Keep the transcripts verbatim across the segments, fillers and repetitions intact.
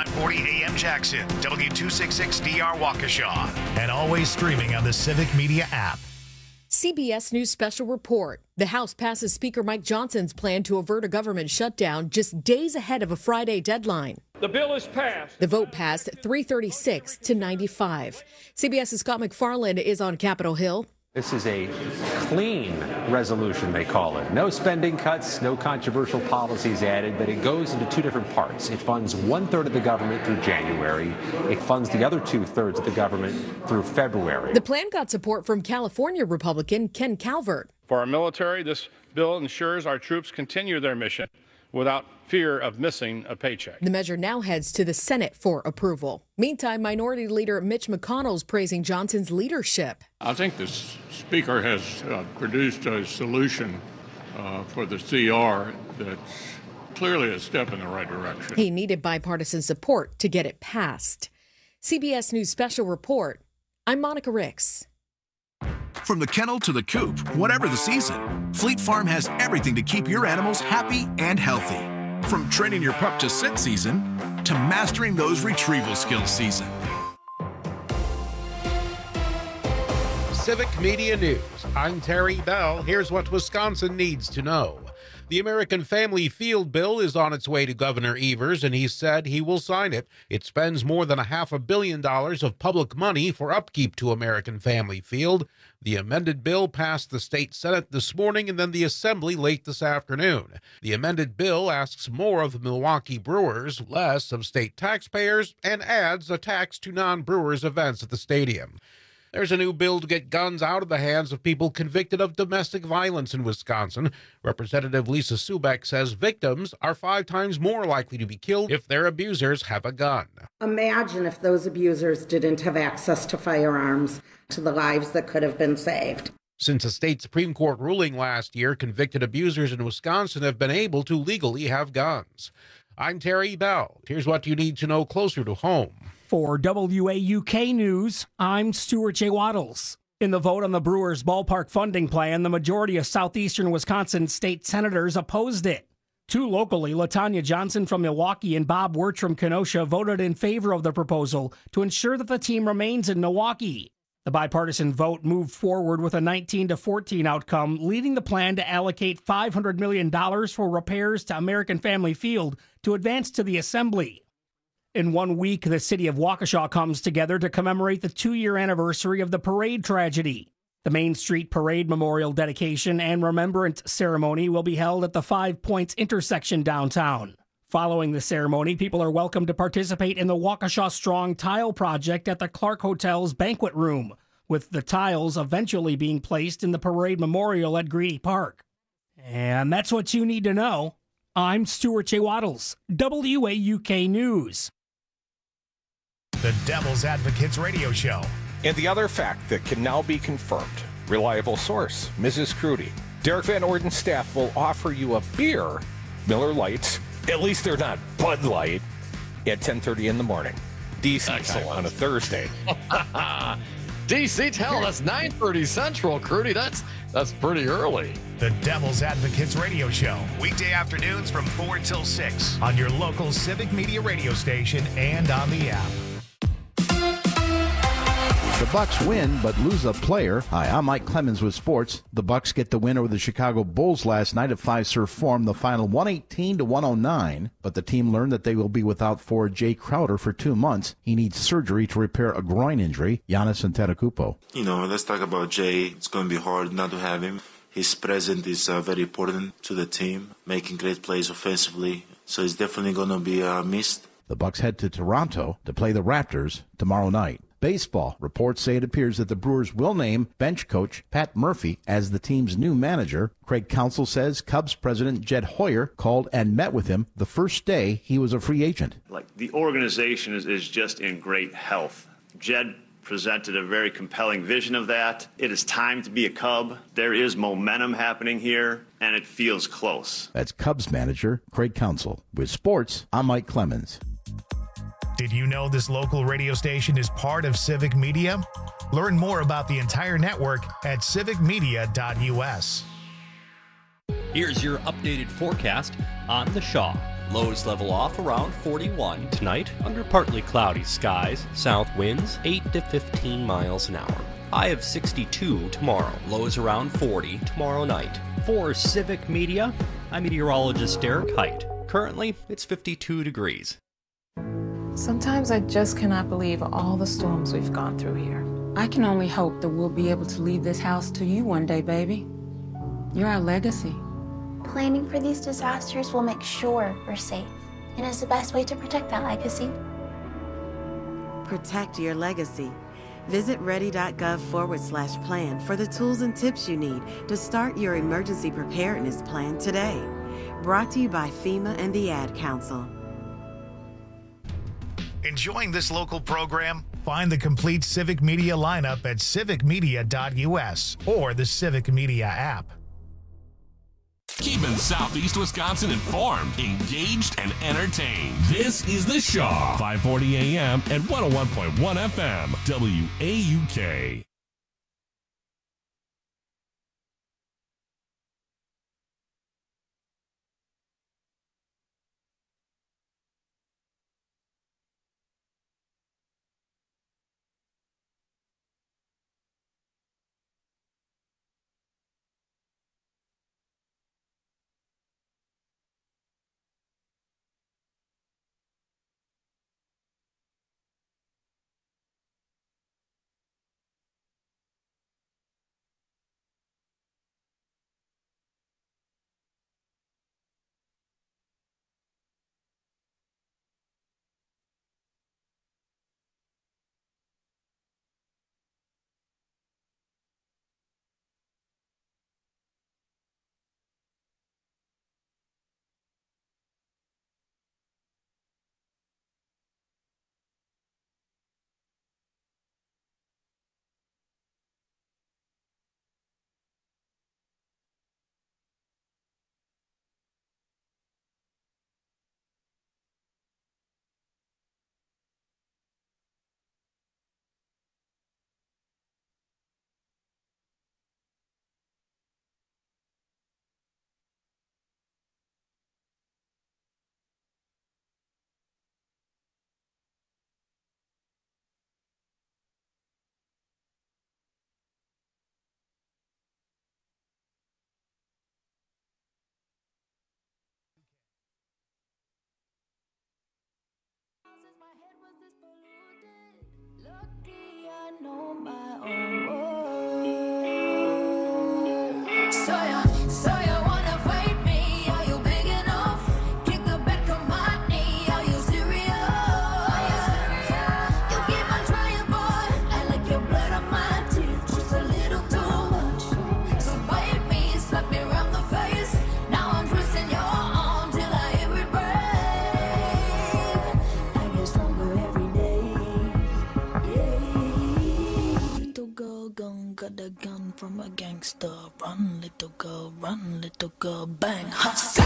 five forty A M Jackson, W two sixty-six D R Waukesha, and always streaming on the Civic Media app. C B S News Special Report. The House passes Speaker Mike Johnson's plan to avert a government shutdown just days ahead of a Friday deadline. The bill is passed. The vote passed three thirty-six to ninety-five. CBS's Scott McFarland is on Capitol Hill. This is a clean resolution, they call it. No spending cuts, no controversial policies added, but it goes into two different parts. It funds one-third of the government through January. It funds the other two-thirds of the government through February. The plan got support from California Republican Ken Calvert. For our military, this bill ensures our troops continue their mission without fear of missing a paycheck. The measure now heads to the Senate for approval. Meantime, Minority Leader Mitch McConnell's praising Johnson's leadership. I think the Speaker has uh, produced a solution uh, for the C R that's clearly a step in the right direction. He needed bipartisan support to get it passed. C B S News Special Report. I'm Monica Ricks. From the kennel to the coop, whatever the season, Fleet Farm has everything to keep your animals happy and healthy. From training your pup to sit season to mastering those retrieval skills season. Civic Media News. I'm Terry Bell. Here's what Wisconsin needs to know. The American Family Field bill is on its way to Governor Evers, and he said he will sign it. It spends more than a half a billion dollars of public money for upkeep to American Family Field. The amended bill passed the state Senate this morning and then the Assembly late this afternoon. The amended bill asks more of the Milwaukee Brewers, less of state taxpayers, and adds a tax to non-Brewers events at the stadium. There's a new bill to get guns out of the hands of people convicted of domestic violence in Wisconsin. Representative Lisa Subek says victims are five times more likely to be killed if their abusers have a gun. Imagine if those abusers didn't have access to firearms, to the lives that could have been saved. Since a state Supreme Court ruling last year, convicted abusers in Wisconsin have been able to legally have guns. I'm Terry Bell. Here's what you need to know closer to home. For W A U K News, I'm Stuart J. Waddles. In the vote on the Brewers ballpark funding plan, the majority of southeastern Wisconsin state senators opposed it. Two locally, LaTanya Johnson from Milwaukee and Bob Wirtz from Kenosha, voted in favor of the proposal to ensure that the team remains in Milwaukee. The bipartisan vote moved forward with a nineteen to fourteen outcome, leading the plan to allocate five hundred million dollars for repairs to American Family Field to advance to the Assembly. In one week, the city of Waukesha comes together to commemorate the two-year anniversary of the parade tragedy. The Main Street Parade Memorial Dedication and Remembrance Ceremony will be held at the Five Points intersection downtown. Following the ceremony, people are welcome to participate in the Waukesha Strong Tile Project at the Clark Hotel's banquet room, with the tiles eventually being placed in the parade memorial at Greedy Park. And that's what you need to know. I'm Stuart J. Waddles, W A U K News. The Devil's Advocates Radio Show. And the other fact that can now be confirmed. Reliable source, Missus Crudy. Derek Van Orden's staff will offer you a beer, Miller Lite, at least they're not Bud Light, at ten thirty in the morning. D C time on a Thursday. D C, tell that's nine thirty Central, Crudy. That's, that's pretty early. The Devil's Advocates Radio Show. Weekday afternoons from four till six on your local Civic Media radio station and on the app. The Bucks win, but lose a player. Hi, I'm Mike Clemens with sports. The Bucks get the win over the Chicago Bulls last night at Fiserv Forum, the final one eighteen to one oh nine. But the team learned that they will be without forward Jay Crowder for two months. He needs surgery to repair a groin injury. Giannis Antetokounmpo. You know, let's talk about Jay. It's going to be hard not to have him. His presence is uh, very important to the team, making great plays offensively. So it's definitely going to be uh, missed. The Bucks head to Toronto to play the Raptors tomorrow night. Baseball. Reports say it appears that the Brewers will name bench coach Pat Murphy as the team's new manager. Craig Counsell says Cubs president Jed Hoyer called and met with him the first day he was a free agent. Like the organization is, is just in great health. Jed presented a very compelling vision of that. It is time to be a Cub. There is momentum happening here, and it feels close. That's Cubs manager Craig Counsell. With sports, I'm Mike Clemens. Did you know this local radio station is part of Civic Media? Learn more about the entire network at civic media dot u s. Here's your updated forecast on the Shaw. Lows level off around forty-one. Tonight, under partly cloudy skies, south winds eight to fifteen miles an hour. High of sixty-two tomorrow. Lows around forty tomorrow night. For Civic Media, I'm meteorologist Derek Height. Currently, it's fifty-two degrees. Sometimes I just cannot believe all the storms we've gone through here. I can only hope that we'll be able to leave this house to you one day, baby. You're our legacy. Planning for these disasters will make sure we're safe, and is the best way to protect that legacy. Protect your legacy. Visit ready.gov forward slash plan for the tools and tips you need to start your emergency preparedness plan today. Brought to you by FEMA and the Ad Council. Enjoying this local program? Find the complete Civic Media lineup at civic media dot u s or the Civic Media app. Keeping Southeast Wisconsin informed, engaged, and entertained. This is The Shaw, five forty A M and one oh one point one F M, W A U K. Lucky I know my own words. So ya, so ya wanna fight me? Are you big enough? Kick the back of my knee. Are you serious? You keep on trying, boy. I like your blood on my teeth, just a little too much. So bite me, slap me around the face. Now I'm twisting your arm till I hear it break. I get stronger every day. Little girl gun got a gun from a gangster. Run, little girl, run, little girl, bang, ha.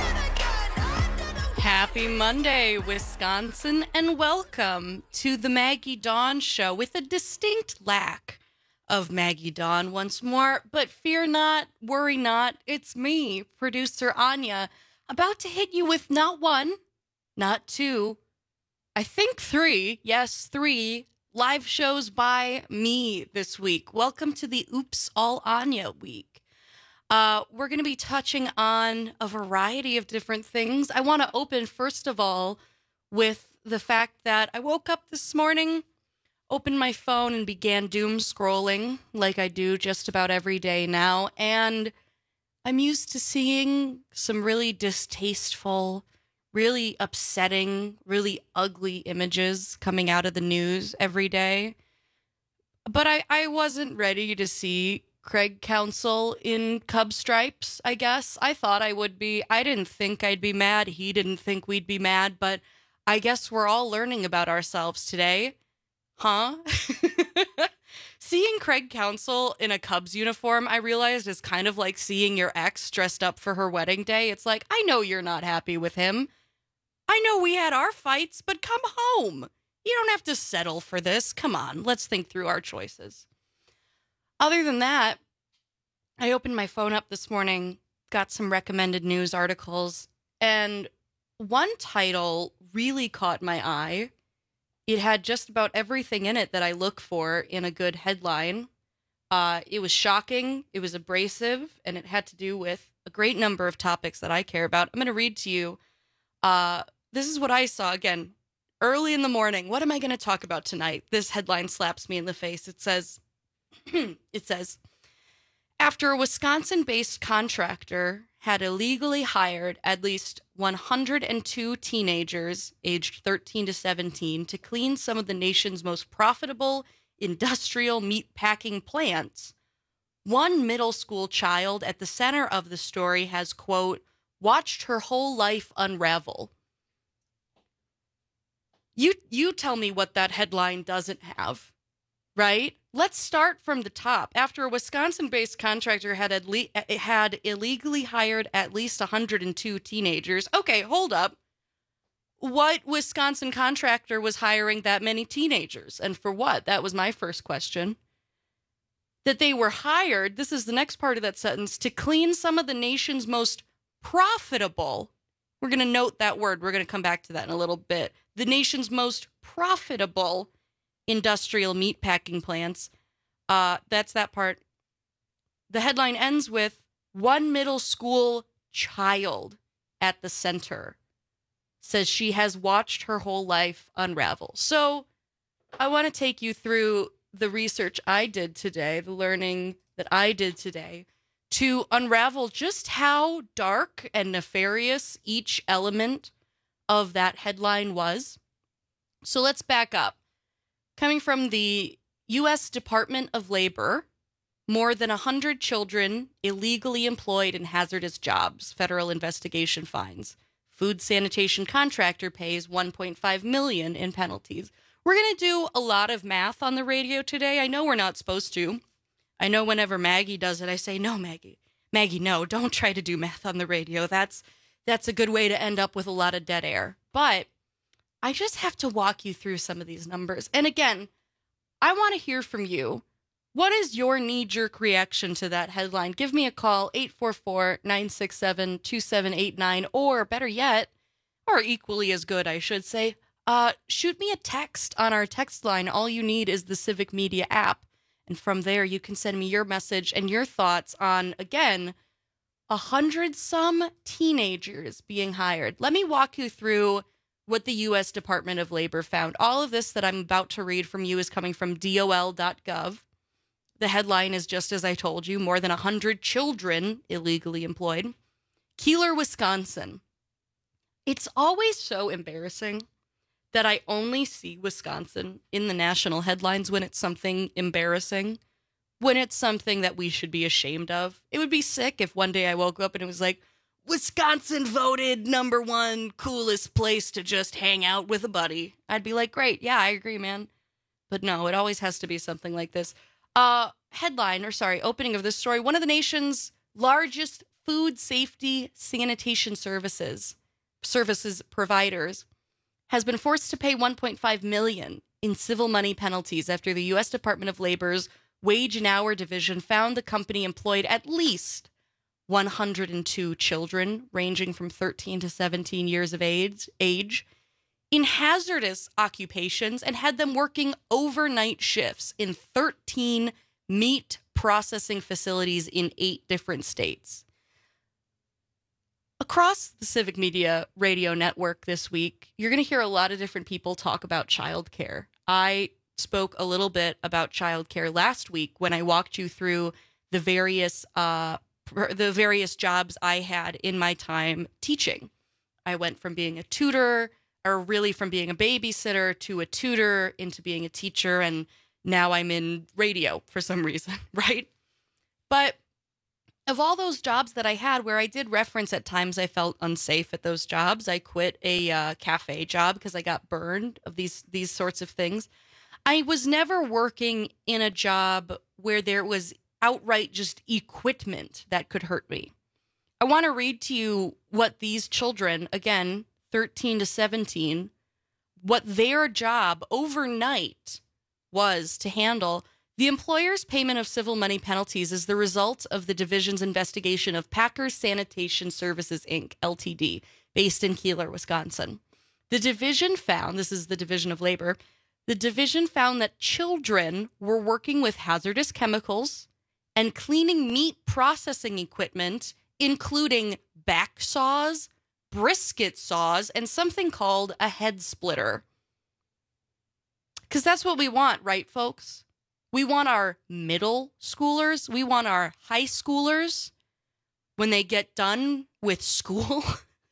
Happy Monday, Wisconsin, and welcome to the Maggie Dawn Show with a distinct lack of Maggie Dawn once more. But fear not, worry not, it's me, producer Anya, about to hit you with not one, not two, I think three, yes, three live shows by me this week. Welcome to the Oops All Anya week. Uh, we're going to be touching on a variety of different things. I want to open, first of all, with the fact that I woke up this morning, opened my phone, and began doom scrolling like I do just about every day now. And I'm used to seeing some really distasteful, really upsetting, really ugly images coming out of the news every day. But I, I wasn't ready to see Craig Counsell in Cub stripes, I guess. I thought I would be. I didn't think I'd be mad. He didn't think we'd be mad, but I guess we're all learning about ourselves today. Huh? Seeing Craig Counsell in a Cubs uniform, I realized, is kind of like seeing your ex dressed up for her wedding day. It's like, I know you're not happy with him. I know we had our fights, but come home. You don't have to settle for this. Come on, let's think through our choices. Other than that, I opened my phone up this morning, got some recommended news articles, and one title really caught my eye. It had just about everything in it that I look for in a good headline. Uh, it was shocking, it was abrasive, and it had to do with a great number of topics that I care about. I'm going to read to you. Uh, this is what I saw, again, early in the morning. What am I going to talk about tonight? This headline slaps me in the face. It says, it says, after a Wisconsin-based contractor had illegally hired at least one hundred two teenagers aged thirteen to seventeen to clean some of the nation's most profitable industrial meatpacking plants, one middle school child at the center of the story has, quote, watched her whole life unravel. You you tell me what that headline doesn't have, right? Let's start from the top. After a Wisconsin-based contractor had adle- had illegally hired at least one hundred two teenagers. Okay, hold up. What Wisconsin contractor was hiring that many teenagers, and for what? That was my first question. That they were hired, this is the next part of that sentence, to clean some of the nation's most profitable, we're going to note that word, we're going to come back to that in a little bit, the nation's most profitable industrial meatpacking plants. Uh, that's that part. The headline ends with one middle school child at the center says she has watched her whole life unravel. So I want to take you through the research I did today, the learning that I did today, to unravel just how dark and nefarious each element of that headline was. So let's back up. Coming from the U S Department of Labor, more than one hundred children illegally employed in hazardous jobs, federal investigation finds. Food sanitation contractor pays one point five million dollars in penalties. We're going to do a lot of math on the radio today. I know we're not supposed to. I know whenever Maggie does it, I say, no, Maggie. Maggie, no, don't try to do math on the radio. That's that's a good way to end up with a lot of dead air. But I just have to walk you through some of these numbers. And again, I want to hear from you. What is your knee-jerk reaction to that headline? Give me a call, eight four four, nine six seven, two seven eight nine, or better yet, or equally as good, I should say, uh, shoot me a text on our text line. All you need is the Civic Media app. And from there, you can send me your message and your thoughts on, again, a hundred some teenagers being hired. Let me walk you through what the U S Department of Labor found. All of this that I'm about to read from you is coming from D O L dot gov. The headline is just as I told you, more than one hundred children illegally employed. Keeler, Wisconsin. It's always so embarrassing that I only see Wisconsin in the national headlines when it's something embarrassing, when it's something that we should be ashamed of. It would be sick if one day I woke up and it was like, Wisconsin voted number one coolest place to just hang out with a buddy. I'd be like, great, yeah, I agree, man. But no, it always has to be something like this. Uh, headline, or sorry, opening of this story, one of the nation's largest food safety sanitation services, services providers, has been forced to pay one point five million dollars in civil money penalties after the U S Department of Labor's Wage and Hour Division found the company employed at least one hundred two children, ranging from thirteen to seventeen years of age, age, in hazardous occupations and had them working overnight shifts in thirteen meat processing facilities in eight different states. Across the Civic Media radio network this week, you're going to hear a lot of different people talk about childcare. I spoke a little bit about childcare last week when I walked you through the various uh, the various jobs I had in my time teaching. I went from being a tutor, or really from being a babysitter, to a tutor, into being a teacher, and now I'm in radio for some reason, right? But of all those jobs that I had where I did reference at times I felt unsafe at those jobs, I quit a uh, cafe job because I got burned of these these sorts of things. I was never working in a job where there was outright just equipment that could hurt me. I want to read to you what these children, again, thirteen to seventeen, what their job overnight was to handle. The employer's payment of civil money penalties is the result of the division's investigation of Packers Sanitation Services, Incorporated, L T D, based in Keeler, Wisconsin. The division found, this is the Division of Labor, the division found that children were working with hazardous chemicals and cleaning meat processing equipment, including back saws, brisket saws, and something called a head splitter. Because that's what we want, right, folks? We want our middle schoolers, we want our high schoolers, when they get done with school,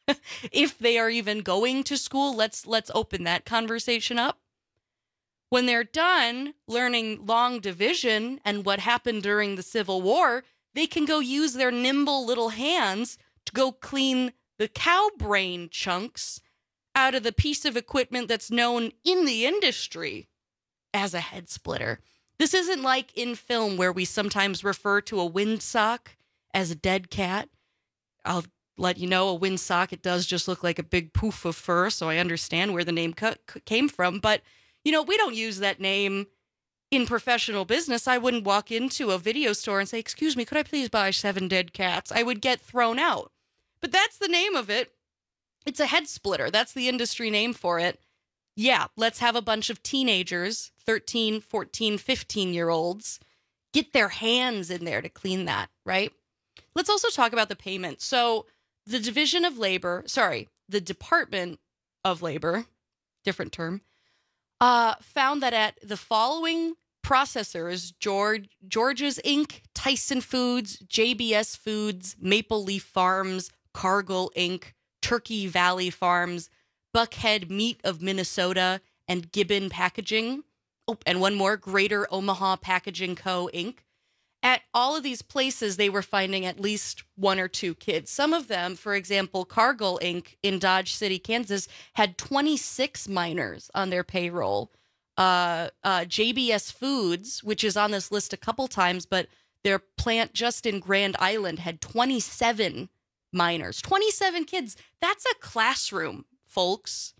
if they are even going to school, let's let's open that conversation up. When they're done learning long division and what happened during the Civil War, they can go use their nimble little hands to go clean the cow brain chunks out of the piece of equipment that's known in the industry as a head splitter. This isn't like in film where we sometimes refer to a windsock as a dead cat. I'll let you know, a windsock, it does just look like a big poof of fur, so I understand where the name cu- came from. But, you know, we don't use that name in professional business. I wouldn't walk into a video store and say, excuse me, could I please buy seven dead cats? I would get thrown out. But that's the name of it. It's a head splitter. That's the industry name for it. Yeah, let's have a bunch of teenagers, thirteen, fourteen, fifteen-year-olds, get their hands in there to clean that, right? Let's also talk about the payment. So the Division of Labor, sorry, the Department of Labor, different term, uh, found that at the following processors, George, George's Incorporated, Tyson Foods, J B S Foods, Maple Leaf Farms, Cargill Incorporated, Turkey Valley Farms, Buckhead Meat of Minnesota, and Gibbon Packaging. Oh, and one more, Greater Omaha Packaging Co., Incorporated. At all of these places, they were finding at least one or two kids. Some of them, for example, Cargill Incorporated in Dodge City, Kansas, had twenty-six minors on their payroll. Uh, uh, J B S Foods, which is on this list a couple times, but their plant just in Grand Island had twenty-seven minors. twenty-seven kids. That's a classroom, folks.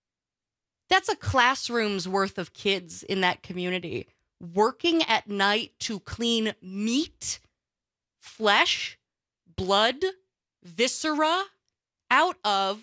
That's a classroom's worth of kids in that community working at night to clean meat, flesh, blood, viscera out of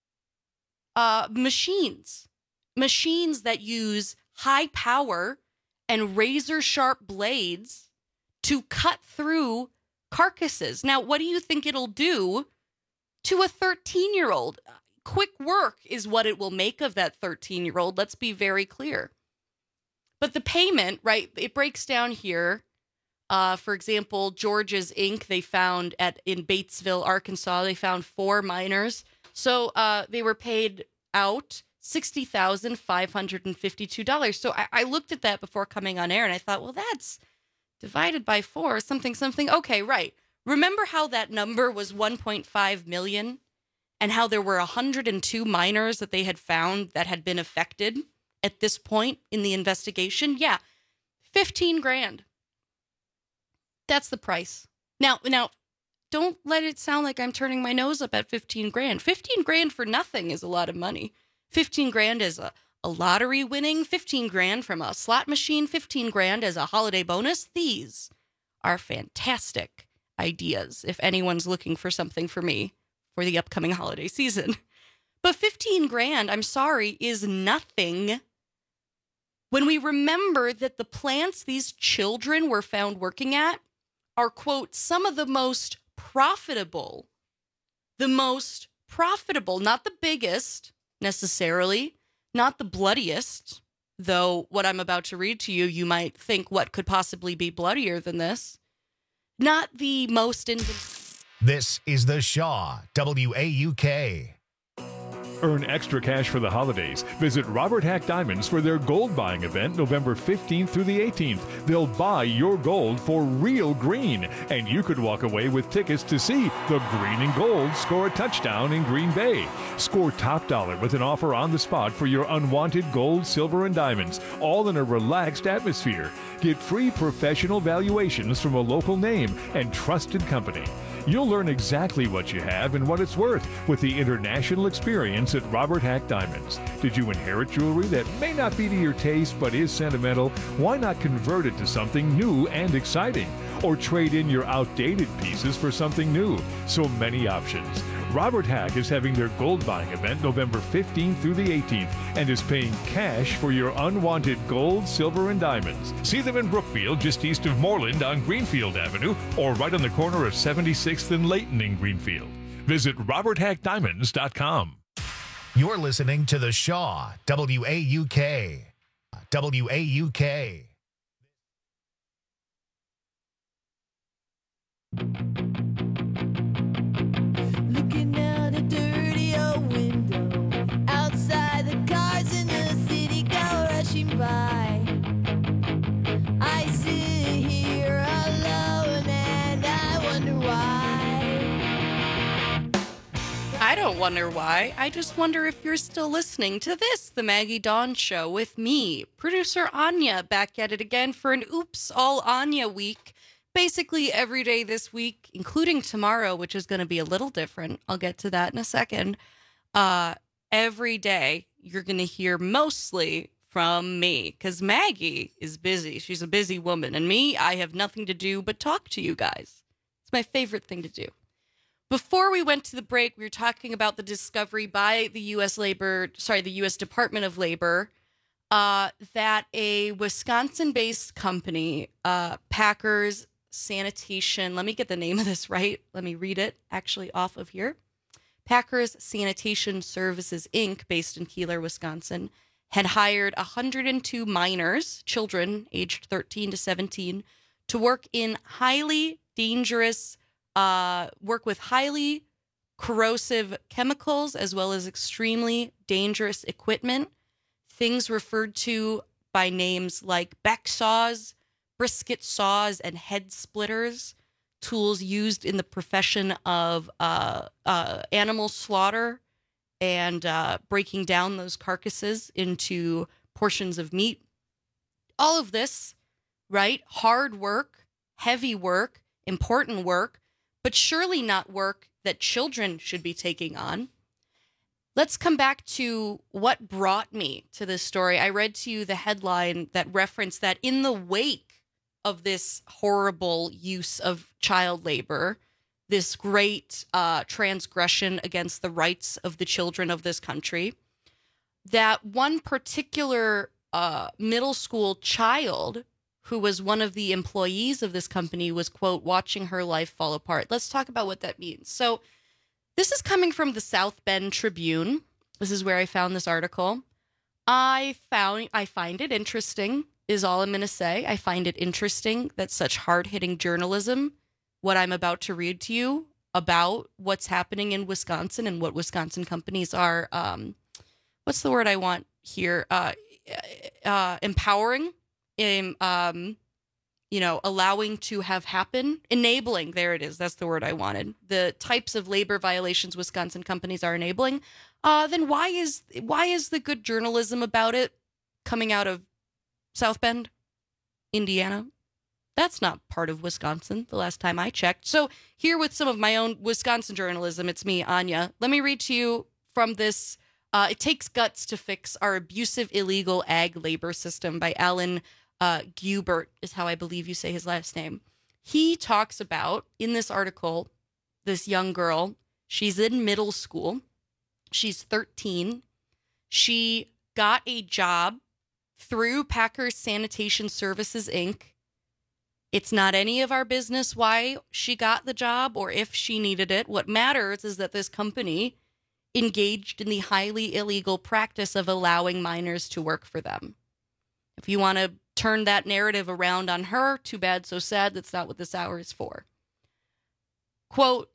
uh, machines. Machines that use high power and razor sharp blades to cut through carcasses. Now, what do you think it'll do to a thirteen-year-old? Quick work is what it will make of that thirteen-year-old. Let's be very clear. But the payment, right, it breaks down here. Uh, for example, George's Incorporated, they found at in Batesville, Arkansas, they found four minors. So uh, they were paid out sixty thousand five hundred fifty-two dollars. So I, I looked at that before coming on air, and I thought, well, that's divided by four, something, something. Okay, right. Remember how that number was one point five million and how there were one hundred two minors that they had found that had been affected at this point in the investigation? Yeah, fifteen grand. That's the price. Now, now, don't let it sound like I'm turning my nose up at fifteen grand. fifteen grand for nothing is a lot of money. fifteen grand is a, a lottery winning, fifteen grand from a slot machine, fifteen grand as a holiday bonus. These are fantastic ideas if anyone's looking for something for me for the upcoming holiday season. But fifteen grand, I'm sorry, is nothing when we remember that the plants these children were found working at are, quote, some of the most profitable, the most profitable, not the biggest necessarily, not the bloodiest, though what I'm about to read to you, you might think what could possibly be bloodier than this. Not the most... In- This is the Shaw, W A U K. Earn extra cash for the holidays. Visit Robert Hack Diamonds for their gold buying event November fifteenth through the eighteenth. They'll buy your gold for real green, and you could walk away with tickets to see the Green and Gold score a touchdown in Green Bay. Score top dollar with an offer on the spot for your unwanted gold, silver, and diamonds, all in a relaxed atmosphere. Get free professional valuations from a local name and trusted company. You'll learn exactly what you have and what it's worth with the international experience at Robert Hack Diamonds. Did you inherit jewelry that may not be to your taste but is sentimental? Why not convert it to something new and exciting? Or trade in your outdated pieces for something new? So many options. Robert Hack is having their gold buying event November fifteenth through the eighteenth and is paying cash for your unwanted gold, silver, and diamonds. See them in Brookfield, just east of Moreland on Greenfield Avenue, or right on the corner of seventy-sixth and Layton in Greenfield. Visit robert hack diamonds dot com. You're listening to The Shaw, W A U K. W A U K. Looking out a dirty old window, outside the cars in the city go rushing by. I sit here alone and I wonder why. I don't wonder why. I just wonder if you're still listening to this, The Maggie Dawn Show, with me, producer Anya, back at it again for an Oops All Anya week. Basically every day this week, including tomorrow, which is going to be a little different. I'll get to that in a second. Uh, every day you're going to hear mostly from me because Maggie is busy. She's a busy woman. And me, I have nothing to do but talk to you guys. It's my favorite thing to do. Before we went to the break, we were talking about the discovery by the U S Labor, sorry, the U S Department of Labor, uh, that a Wisconsin-based company, uh, Packers Sanitation, let me get the name of this right. Let me read it actually off of here. Packers Sanitation Services, Incorporated, based in Keeler, Wisconsin, had hired one hundred two minors, children aged thirteen to seventeen, to work in highly dangerous, uh, work with highly corrosive chemicals as well as extremely dangerous equipment. Things referred to by names like Beck saws, brisket saws, and head splitters, tools used in the profession of uh, uh, animal slaughter and uh, breaking down those carcasses into portions of meat. All of this, right? Hard work, heavy work, important work, but surely not work that children should be taking on. Let's come back to what brought me to this story. I read to you the headline that referenced that in the wake of this horrible use of child labor, this great uh, transgression against the rights of the children of this country, that one particular uh, middle school child who was one of the employees of this company was, quote, watching her life fall apart. Let's talk about what that means. So this is coming from the South Bend Tribune. This is where I found this article. I found I find it interesting, is all I'm going to say. I find it interesting that such hard-hitting journalism, what I'm about to read to you about what's happening in Wisconsin and what Wisconsin companies are, um, what's the word I want here? Uh, uh, empowering, in, um, you know, allowing to have happen, enabling, there it is, that's the word I wanted. The types of labor violations Wisconsin companies are enabling, uh, then why is why is the good journalism about it coming out of South Bend, Indiana? That's not part of Wisconsin, the last time I checked. So here with some of my own Wisconsin journalism, it's me, Anya. Let me read to you from this, uh, It Takes Guts to Fix Our Abusive Illegal Ag Labor System by Alan uh, Gubert, is how I believe you say his last name. He talks about, in this article, this young girl. She's in middle school. She's thirteen. She got a job through Packers Sanitation Services, Incorporated. It's not any of our business why she got the job or if she needed it. What matters is that this company engaged in the highly illegal practice of allowing minors to work for them. If you want to turn that narrative around on her, too bad, so sad. That's not what this hour is for. Quote,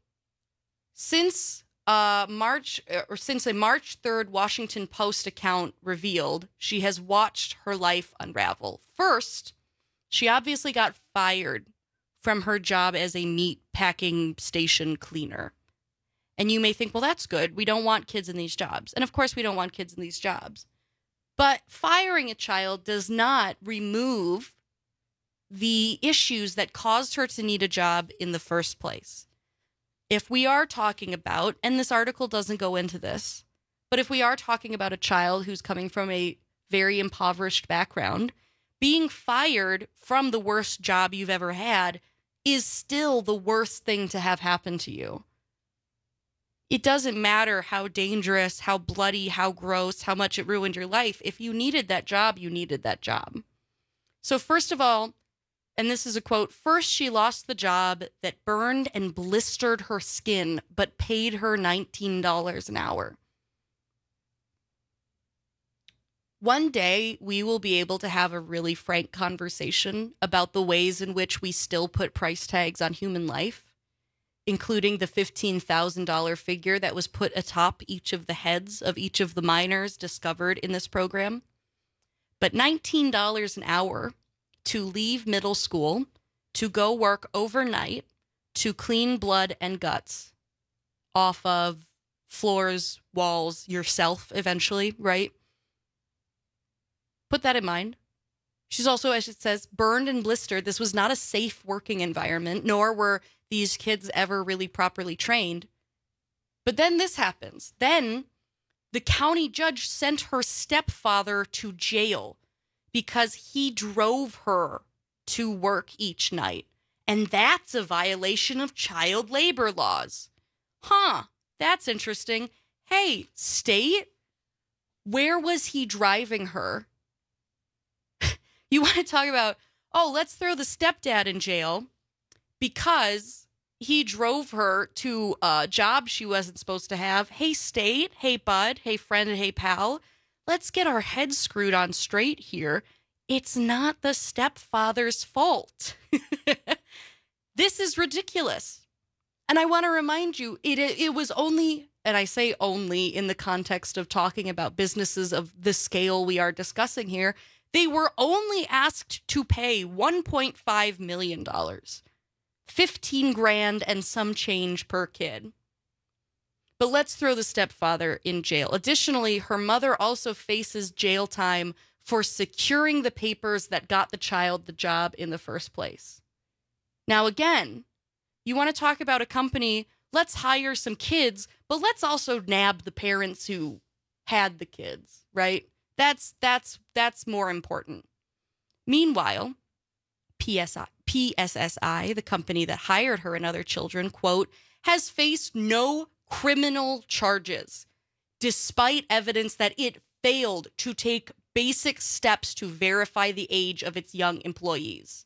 since uh, March or since a March third Washington Post account revealed, she has watched her life unravel. First, she obviously got fired from her job as a meat packing station cleaner. And you may think, well, that's good. We don't want kids in these jobs. And of course, we don't want kids in these jobs. But firing a child does not remove the issues that caused her to need a job in the first place. if we are talking about, and this article doesn't go into this, but if we are talking about a child who's coming from a very impoverished background, being fired from the worst job you've ever had is still the worst thing to have happen to you. It doesn't matter how dangerous, how bloody, how gross, how much it ruined your life. If you needed that job, you needed that job. So first of all, and this is a quote, first she lost the job that burned and blistered her skin, but paid her nineteen dollars an hour. One day, we will be able to have a really frank conversation about the ways in which we still put price tags on human life, including the fifteen thousand dollars figure that was put atop each of the heads of each of the minors discovered in this program. But nineteen dollars an hour to leave middle school, to go work overnight, to clean blood and guts off of floors, walls, yourself eventually, right? Put that in mind. She's also, as it says, burned and blistered. This was not a safe working environment, nor were these kids ever really properly trained. But then this happens. Then the county judge sent her stepfather to jail because he drove her to work each night. And that's a violation of child labor laws. Huh, that's interesting. Hey, state, where was he driving her? You want to talk about, oh, let's throw the stepdad in jail because he drove her to a job she wasn't supposed to have. Hey, state. Hey, bud. Hey, friend. Hey, pal. Let's get our heads screwed on straight here. It's not the stepfather's fault. This is ridiculous. And I want to remind you, it it was only, and I say only in the context of talking about businesses of the scale we are discussing here, they were only asked to pay one point five million dollars, fifteen grand and some change per kid. But let's throw the stepfather in jail. Additionally, her mother also faces jail time for securing the papers that got the child the job in the first place. Now, again, you want to talk about a company, let's hire some kids, but let's also nab the parents who had the kids, right? That's that's that's more important. Meanwhile, P S I, P S S I, the company that hired her and other children, quote, has faced no criminal charges, despite evidence that it failed to take basic steps to verify the age of its young employees.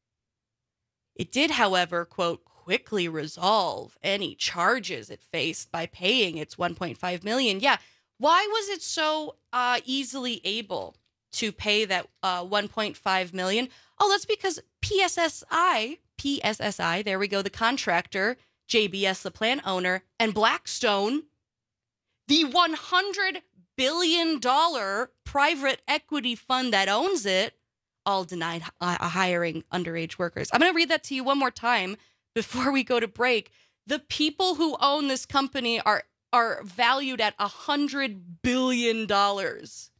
It did, however, quote, quickly resolve any charges it faced by paying its one point five million dollars. Yeah. Why was it so uh, easily able to pay that uh, one point five million dollars? Oh, that's because P S S I, P S S I, there we go, the contractor, J B S, the plant owner, and Blackstone, the one hundred billion dollars private equity fund that owns it, all denied uh, hiring underage workers. I'm going to read that to you one more time before we go to break. The people who own this company are are valued at one hundred billion dollars.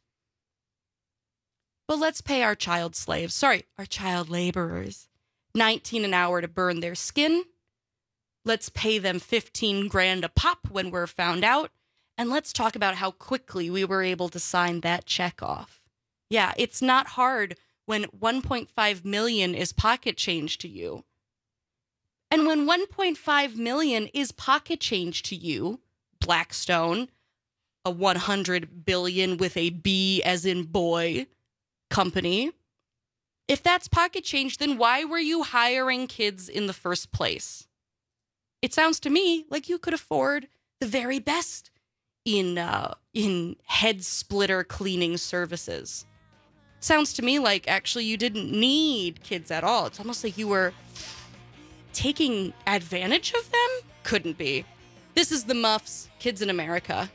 But let's pay our child slaves, sorry, our child laborers, nineteen an hour to burn their skin. Let's pay them fifteen grand a pop when we're found out. And let's talk about how quickly we were able to sign that check off. Yeah, it's not hard when one point five million is pocket change to you. And when one point five million is pocket change to you, Blackstone, a one hundred billion with a B as in boy company, if that's pocket change, then why were you hiring kids in the first place? It sounds to me like you could afford the very best in uh, in head splitter cleaning services. Sounds to me like actually you didn't need kids at all. It's almost like you were taking advantage of them? Couldn't be. This is the Muffs, Kids in America.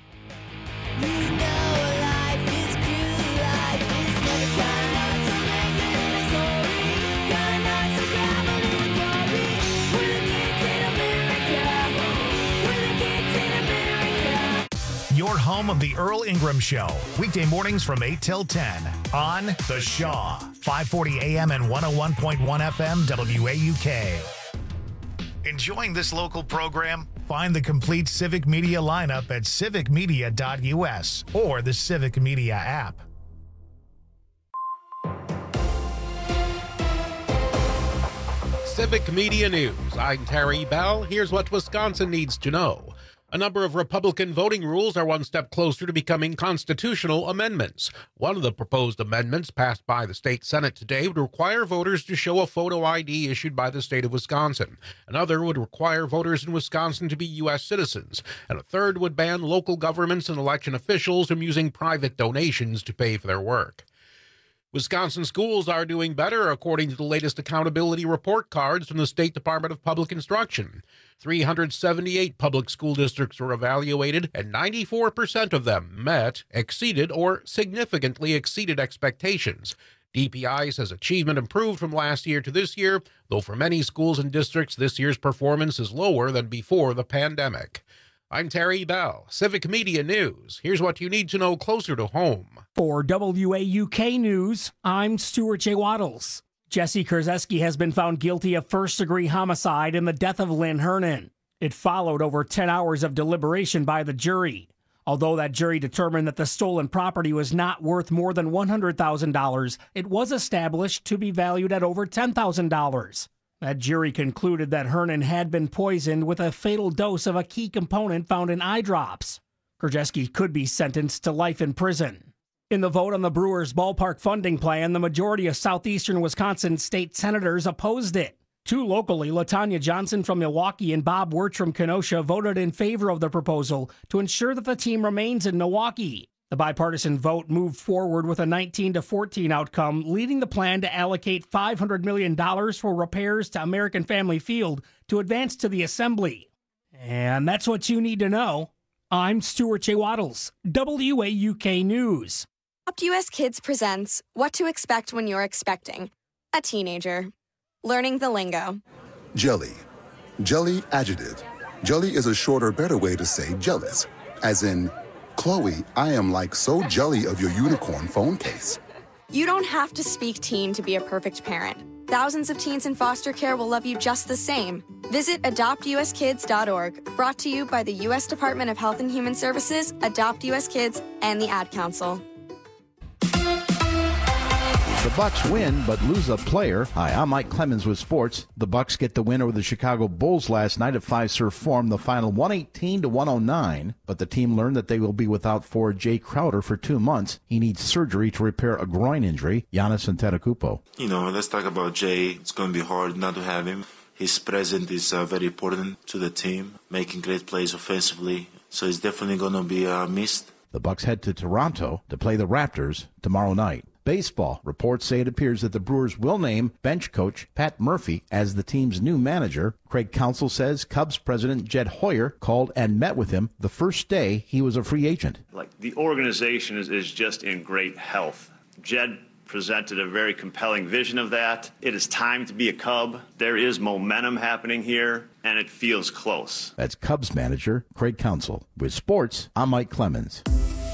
Your home of the Earl Ingram Show. Weekday mornings from eight till ten on The Shaw. five forty A M and one oh one point one F M W A U K. Enjoying this local program? Find the complete Civic Media lineup at civic media dot u s or the Civic Media app. Civic Media News. I'm Terry Bell. Here's what Wisconsin needs to know. A number of Republican voting rules are one step closer to becoming constitutional amendments. One of the proposed amendments passed by the state Senate today would require voters to show a photo I D issued by the state of Wisconsin. Another would require voters in Wisconsin to be U S citizens. And a third would ban local governments and election officials from using private donations to pay for their work. Wisconsin schools are doing better, according to the latest accountability report cards from the State Department of Public Instruction. three hundred seventy-eight public school districts were evaluated, and ninety-four percent of them met, exceeded, or significantly exceeded expectations. D P I says achievement improved from last year to this year, though for many schools and districts, this year's performance is lower than before the pandemic. I'm Terry Bell, Civic Media News. Here's what you need to know closer to home. For W A U K News, I'm Stuart J. Waddles. Jesse Krzeski has been found guilty of first-degree homicide in the death of Lynn Hernan. It followed over ten hours of deliberation by the jury. Although that jury determined that the stolen property was not worth more than one hundred thousand dollars, it was established to be valued at over ten thousand dollars. That jury concluded that Hernan had been poisoned with a fatal dose of a key component found in eye drops. Krzeski could be sentenced to life in prison. In the vote on the Brewers ballpark funding plan, the majority of southeastern Wisconsin state senators opposed it. Two locally, LaTanya Johnson from Milwaukee and Bob Wirtz from Kenosha, voted in favor of the proposal to ensure that the team remains in Milwaukee. The bipartisan vote moved forward with a nineteen to fourteen outcome, leading the plan to allocate five hundred million dollars for repairs to American Family Field to advance to the Assembly. And that's what you need to know. I'm Stuart J. Waddles, W A U K News. Adopt U S Kids presents What to Expect When You're Expecting a Teenager. Learning the lingo. Jelly. Jelly adjective. Jelly is a shorter, better way to say jealous. As in, Chloe, I am like so jelly of your unicorn phone case. You don't have to speak teen to be a perfect parent. Thousands of teens in foster care will love you just the same. Visit adopt u s kids dot org, brought to you by the U S Department of Health and Human Services, Adopt U S Kids, and the Ad Council. The Bucks win, but lose a player. Hi, I'm Mike Clemens with sports. The Bucks get the win over the Chicago Bulls last night at Fiserv Forum, the final one eighteen to one oh nine. But the team learned that they will be without forward Jay Crowder for two months. He needs surgery to repair a groin injury. Giannis Antetokounmpo. You know, let's talk about Jay. It's going to be hard not to have him. His presence is uh, very important to the team, making great plays offensively. So he's definitely going to be uh, missed. The Bucks head to Toronto to play the Raptors tomorrow night. Baseball. Reports say it appears that the Brewers will name bench coach Pat Murphy as the team's new manager. Craig Counsell says Cubs president Jed Hoyer called and met with him the first day he was a free agent. Like the organization is, is just in great health. Jed presented a very compelling vision of that. It is time to be a Cub. There is momentum happening here, and it feels close. That's Cubs manager Craig Counsell. With sports, I'm Mike Clemens.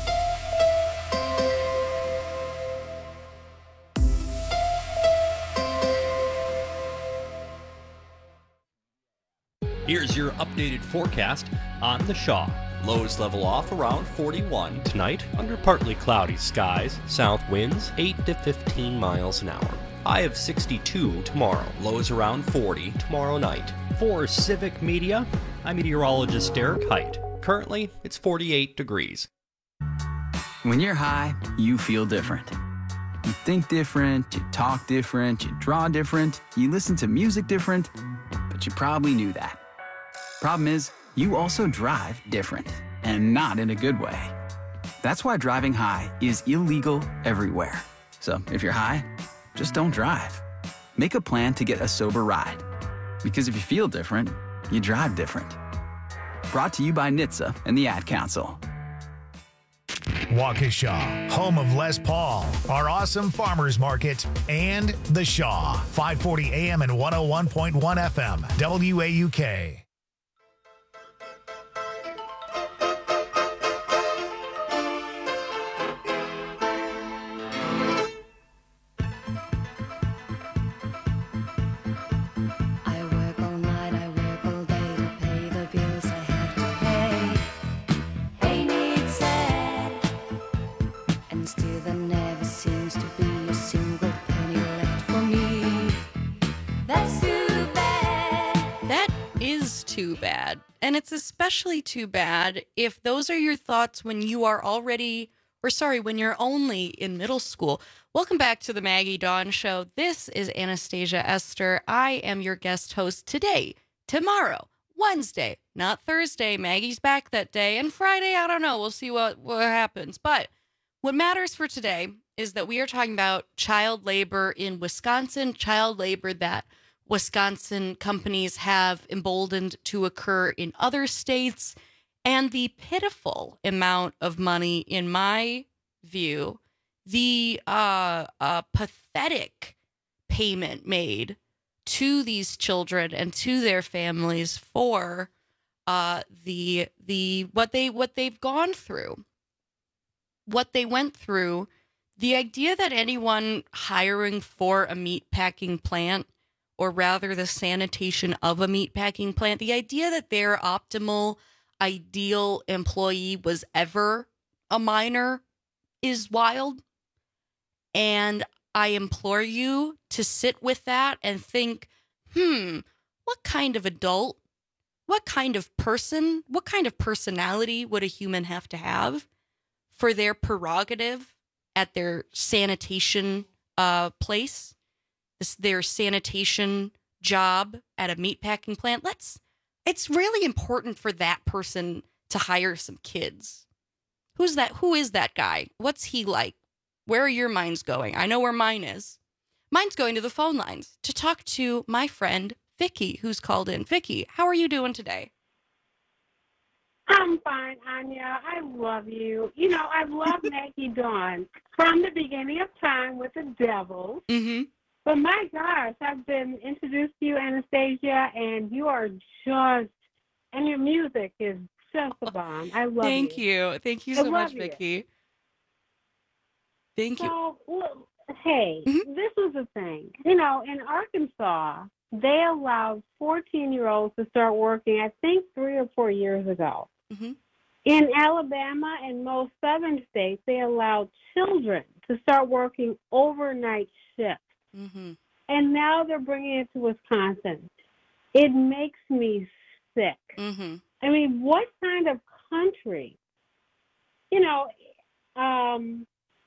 Here's your updated forecast on the Shaw. Lows level off around forty-one tonight under partly cloudy skies. South winds eight to fifteen miles an hour. High of sixty-two tomorrow. Lows around forty tomorrow night. For Civic Media, I'm meteorologist Derek Height. Currently, it's forty-eight degrees. When you're high, you feel different. You think different, you talk different, you draw different, you listen to music different, but you probably knew that. Problem is, you also drive different, and not in a good way. That's why driving high is illegal everywhere. So if you're high, just don't drive. Make a plan to get a sober ride. Because if you feel different, you drive different. Brought to you by N H T S A and the Ad Council. Waukesha, home of Les Paul, our awesome farmers market, and The Shaw, five forty A M and one oh one point one F M, W A U K. I work all night, I work too bad. And it's especially too bad if those are your thoughts when you are already, or sorry, when you're only in middle school. Welcome back to the Maggie Dawn Show. This is Anastasia Esther. I am your guest host today, tomorrow, Wednesday, not Thursday. Maggie's back that day. And Friday, I don't know. We'll see what, what happens. But what matters for today is that we are talking about child labor in Wisconsin, child labor that Wisconsin companies have emboldened to occur in other states, and the pitiful amount of money, in my view, the uh, uh, pathetic payment made to these children and to their families for uh, the the what they what they've gone through, what they went through. The idea that anyone hiring for a meatpacking plant, or rather the sanitation of a meatpacking plant, the idea that their optimal, ideal employee was ever a minor is wild. And I implore you to sit with that and think, hmm, what kind of adult, what kind of person, what kind of personality would a human have to have for their prerogative at their sanitation uh, place? This, their sanitation job at a meatpacking plant. Let's, it's really important for that person to hire some kids. Who's that? Who is that guy? What's he like? Where are your minds going? I know where mine is. Mine's going to the phone lines to talk to my friend Vicky, who's called in. Vicky, how are you doing today? I'm fine, Anya. I love you. You know, I've loved Maggie Dawn from the beginning of time with the Devils. Mm-hmm. But my gosh, I've been introduced to you, Anastasia, and you are just, and your music is just the bomb. I love Thank you. you. Thank you I so much, love you. Vicky. Thank you. So, look, hey, Mm-hmm. this was the thing. You know, in Arkansas, they allowed fourteen-year-olds to start working, I think, three or four years ago. Mm-hmm. In Alabama and most southern states, they allowed children to start working overnight shifts. Mm-hmm. And now they're bringing it to Wisconsin. It makes me sick. Mm-hmm. I mean, what kind of country? You know, um,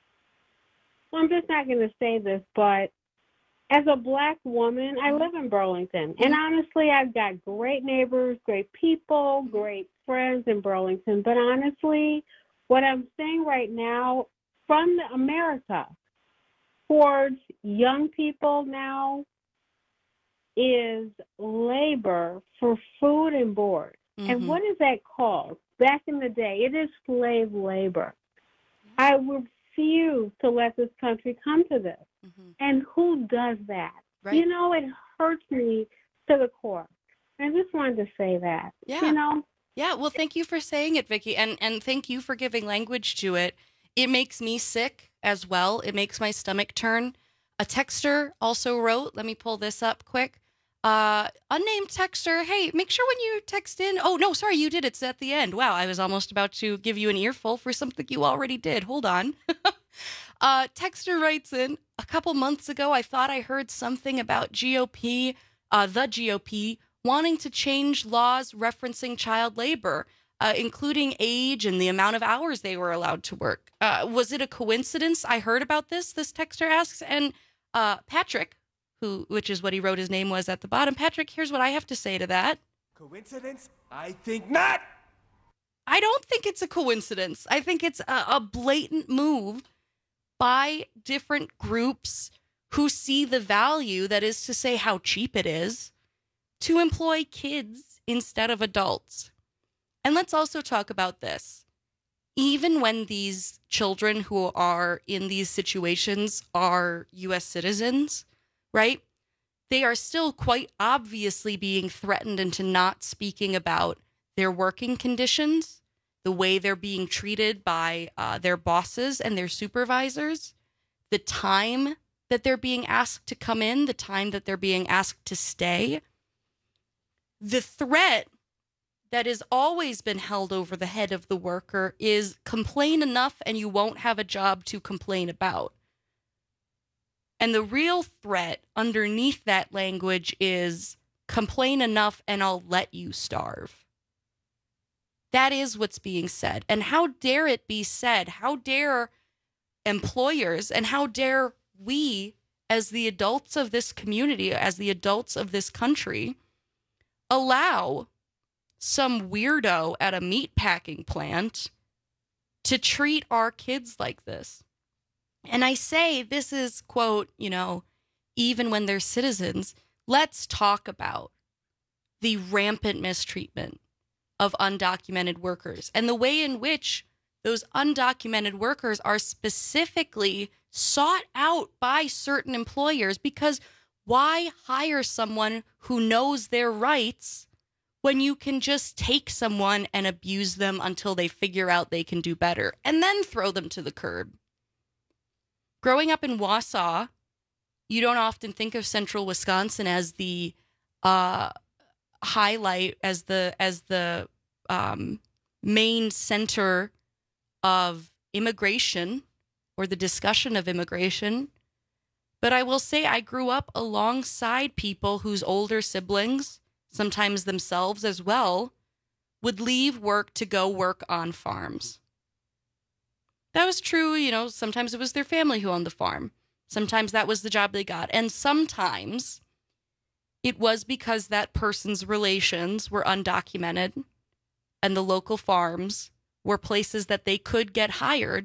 I'm just not going to say this, but as a black woman, I live in Burlington. And honestly, I've got great neighbors, great people, great friends in Burlington. But honestly, what I'm saying right now from the America towards young people now is labor for food and board. Mm-hmm. And what is that called? Back in the day, it is slave labor. I refuse to let this country come to this. Mm-hmm. And who does that? Right. You know, it hurts me to the core. I just wanted to say that. Yeah. You know? Yeah, well, thank you for saying it, Vicky, and and thank you for giving language to it. It makes me sick as well. It makes my stomach turn. A texter also wrote, let me pull this up quick. Uh, unnamed texter, hey, make sure when you text in, oh, no, sorry, you did. It's at the end. Wow, I was almost about to give you an earful for something you already did. Hold on. uh, texter writes in, a couple months ago, I thought I heard something about G O P, uh, the G O P, wanting to change laws referencing child labor, uh, including age and the amount of hours they were allowed to work. Uh, was it a coincidence I heard about this? This texter asks. And uh, Patrick, who, which is what he wrote his name was at the bottom. Patrick, here's what I have to say to that. Coincidence? I think not. I don't think it's a coincidence. I think it's a, a blatant move by different groups who see the value, that is to say how cheap it is, to employ kids instead of adults. And let's also talk about this. Even when these children who are in these situations are U S citizens, right? They are still quite obviously being threatened into not speaking about their working conditions, the way they're being treated by uh, their bosses and their supervisors, the time that they're being asked to come in, the time that they're being asked to stay. The threat that has always been held over the head of the worker is complain enough and you won't have a job to complain about. And the real threat underneath that language is complain enough and I'll let you starve. That is what's being said. And how dare it be said? How dare employers and how dare we, as the adults of this community, as the adults of this country, allow some weirdo at a meatpacking plant to treat our kids like this? And I say this is, quote, you know, even when they're citizens, let's talk about the rampant mistreatment of undocumented workers and the way in which those undocumented workers are specifically sought out by certain employers, because why hire someone who knows their rights when you can just take someone and abuse them until they figure out they can do better and then throw them to the curb? Growing up in Wausau, you don't often think of central Wisconsin as the uh, highlight, as the as the um, main center of immigration or the discussion of immigration. But I will say I grew up alongside people whose older siblings, sometimes themselves as well, would leave work to go work on farms. That was true, you know, sometimes it was their family who owned the farm. Sometimes that was the job they got. And sometimes it was because that person's relations were undocumented and the local farms were places that they could get hired.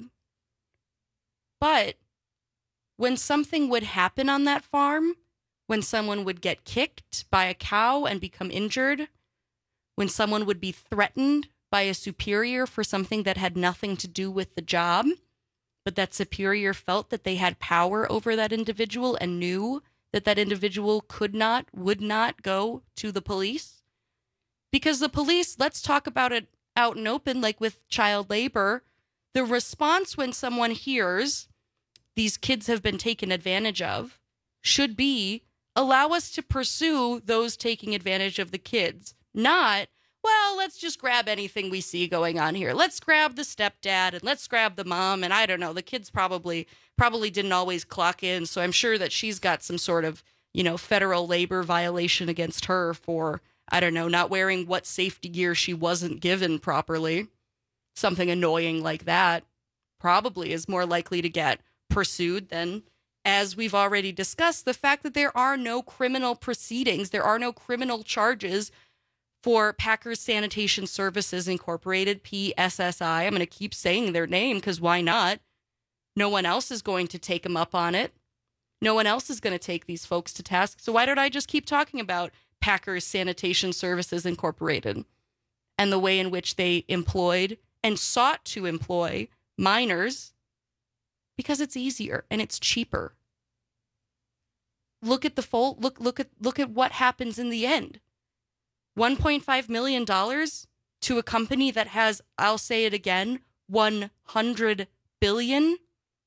But when something would happen on that farm, when someone would get kicked by a cow and become injured, when someone would be threatened by a superior for something that had nothing to do with the job, but that superior felt that they had power over that individual and knew that that individual could not, would not go to the police. Because the police, let's talk about it out and open, like with child labor, the response when someone hears these kids have been taken advantage of should be, allow us to pursue those taking advantage of the kids, not, well, let's just grab anything we see going on here. Let's grab the stepdad and let's grab the mom. And I don't know, the kids probably probably didn't always clock in. So I'm sure that she's got some sort of, you know, federal labor violation against her for, I don't know, not wearing what safety gear she wasn't given properly. Something annoying like that probably is more likely to get pursued than, as we've already discussed, the fact that there are no criminal proceedings, there are no criminal charges for Packers Sanitation Services Incorporated, P S S I. I'm going to keep saying their name because why not? No one else is going to take them up on it. No one else is going to take these folks to task. So why don't I just keep talking about Packers Sanitation Services Incorporated and the way in which they employed and sought to employ minors? Because it's easier and it's cheaper. Look at the full, look look at look at what happens in the end. one point five million dollars to a company that has, I'll say it again, one hundred billion dollars.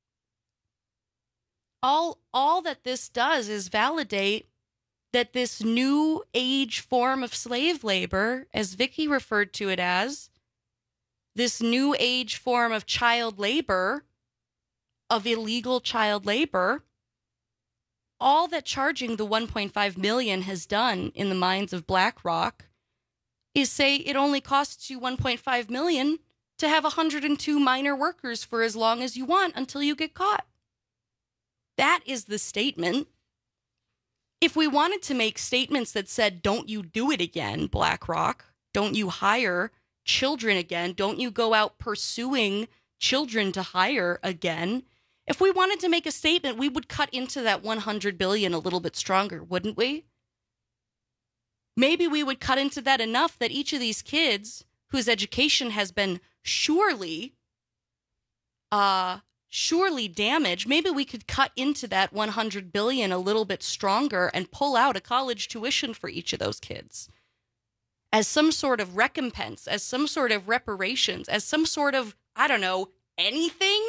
All all that this does is validate that this new age form of slave labor, as Vicky referred to it as, this new age form of child labor, of illegal child labor, all that charging the one point five million dollars has done in the minds of BlackRock is say it only costs you one point five million dollars to have one hundred two minor workers for as long as you want until you get caught. That is the statement. If we wanted to make statements that said, don't you do it again, BlackRock, don't you hire children again, don't you go out pursuing children to hire again, if we wanted to make a statement, we would cut into that one hundred billion dollars a little bit stronger, wouldn't we? Maybe we would cut into that enough that each of these kids whose education has been surely, uh, surely damaged, maybe we could cut into that one hundred billion dollars a little bit stronger and pull out a college tuition for each of those kids as some sort of recompense, as some sort of reparations, as some sort of, I don't know, anything.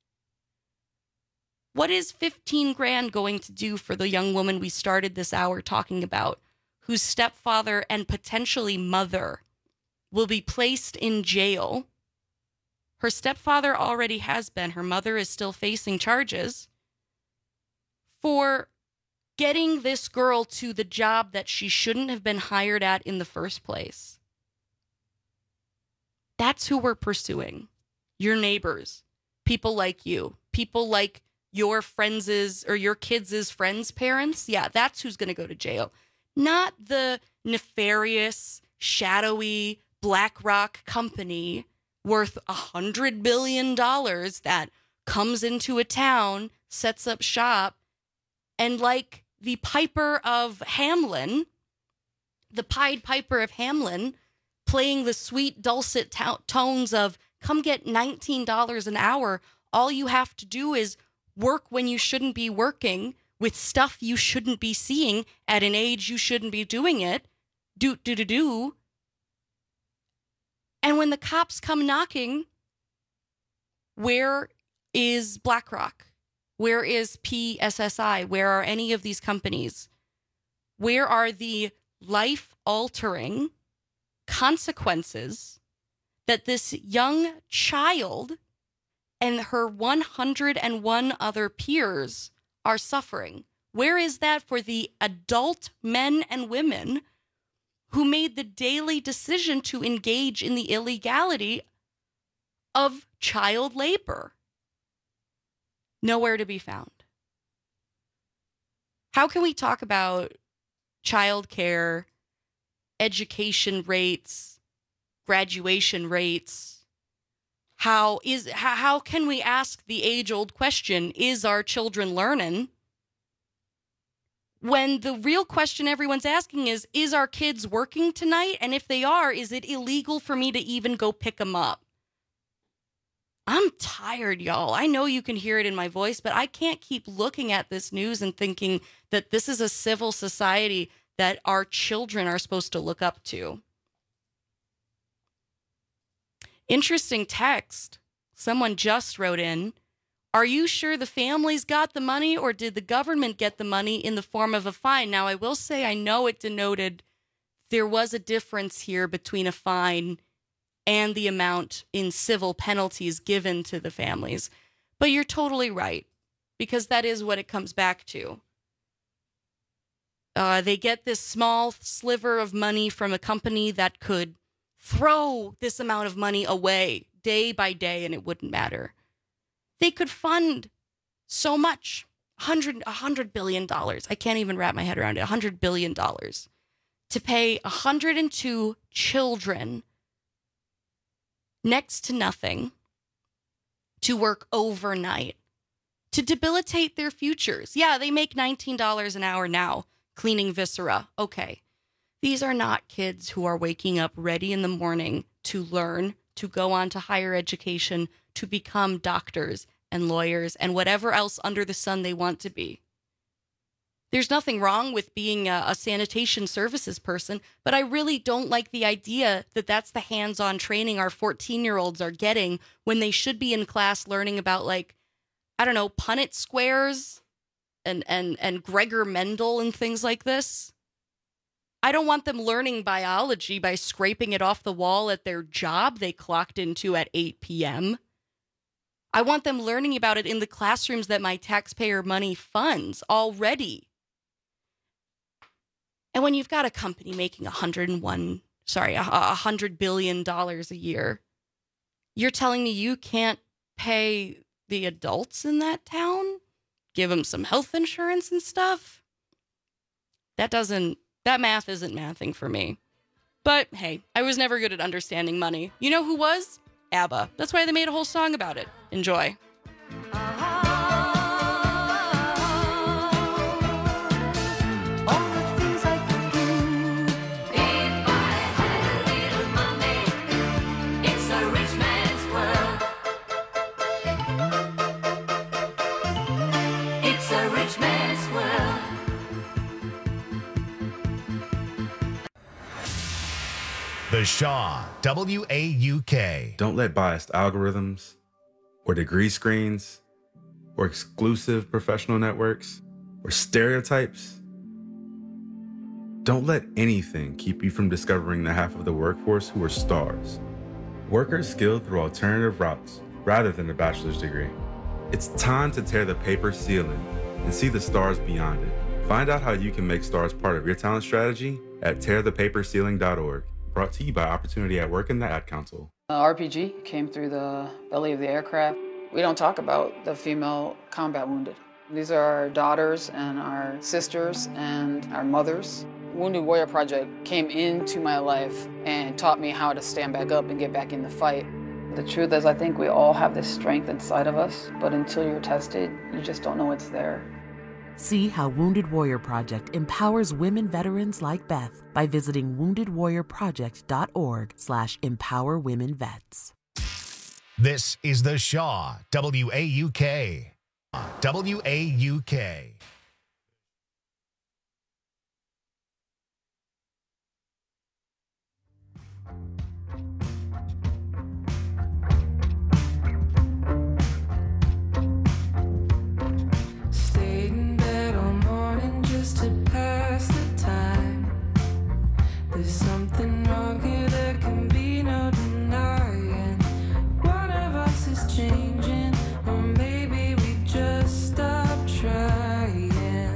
What is fifteen grand going to do for the young woman we started this hour talking about, whose stepfather and potentially mother will be placed in jail? Her stepfather already has been. Her mother is still facing charges for getting this girl to the job that she shouldn't have been hired at in the first place. That's who we're pursuing. Your neighbors, people like you, people like your friends' or your kids' friends' parents. Yeah, that's who's going to go to jail. Not the nefarious, shadowy BlackRock company worth a hundred billion dollars that comes into a town, sets up shop, and like the Piper of Hamelin, the Pied Piper of Hamelin, playing the sweet dulcet to- tones of come get nineteen dollars an hour. All you have to do is work when you shouldn't be working with stuff you shouldn't be seeing at an age you shouldn't be doing it. Do, do, do, do. And when the cops come knocking, where is BlackRock? Where is P S S I? Where are any of these companies? Where are the life-altering consequences that this young child and her one hundred one other peers are suffering? Where is that for the adult men and women who made the daily decision to engage in the illegality of child labor? Nowhere to be found. How can we talk about childcare, education rates, graduation rates? How is how, how can we ask the age-old question, is our children learning? When the real question everyone's asking is, is our kids working tonight? And if they are, is it illegal for me to even go pick them up? I'm tired, y'all. I know you can hear it in my voice, but I can't keep looking at this news and thinking that this is a civil society that our children are supposed to look up to. Interesting text. Someone just wrote in, are you sure the families got the money or did the government get the money in the form of a fine? Now, I will say I know it denoted there was a difference here between a fine and the amount in civil penalties given to the families. But you're totally right, because that is what it comes back to. Uh, they get this small sliver of money from a company that could throw this amount of money away day by day and it wouldn't matter. They could fund so much, one hundred, one hundred billion dollars. I can't even wrap my head around it, one hundred billion dollars to pay one hundred two children next to nothing to work overnight, to debilitate their futures. Yeah, they make nineteen dollars an hour now cleaning viscera. Okay. These are not kids who are waking up ready in the morning to learn, to go on to higher education, to become doctors and lawyers and whatever else under the sun they want to be. There's nothing wrong with being a, a sanitation services person, but I really don't like the idea that that's the hands-on training our fourteen-year-olds are getting when they should be in class learning about, like, I don't know, Punnett squares and, and, and Gregor Mendel and things like this. I don't want them learning biology by scraping it off the wall at their job they clocked into at eight p.m. I want them learning about it in the classrooms that my taxpayer money funds already. And when you've got a company making one hundred one, sorry, a hundred billion dollars a year, you're telling me you can't pay the adults in that town, give them some health insurance and stuff? That doesn't, that math isn't mathing for me. But hey, I was never good at understanding money. You know who was? ABBA. That's why they made a whole song about it. Enjoy. The Shaw, W A U K. Don't let biased algorithms or degree screens or exclusive professional networks or stereotypes, don't let anything keep you from discovering the half of the workforce who are stars. Workers skilled through alternative routes rather than a bachelor's degree. It's time to tear the paper ceiling and see the stars beyond it. Find out how you can make STARS part of your talent strategy at tear the paper ceiling dot org. Brought to you by Opportunity at Work and the Ad Council. Uh, R P G came through the belly of the aircraft. We don't talk about the female combat wounded. These are our daughters and our sisters and our mothers. Wounded Warrior Project came into my life and taught me how to stand back up and get back in the fight. The truth is, I think we all have this strength inside of us, but until you're tested, you just don't know it's there. See how Wounded Warrior Project empowers women veterans like Beth by visiting wounded warrior project dot org slash empower women vets. This is The Shaw, W A U K. W A U K. Stayed in bed all morning just to pass the time. There's something wrong here, there can be no denying. One of us is changing, or maybe we just stop trying.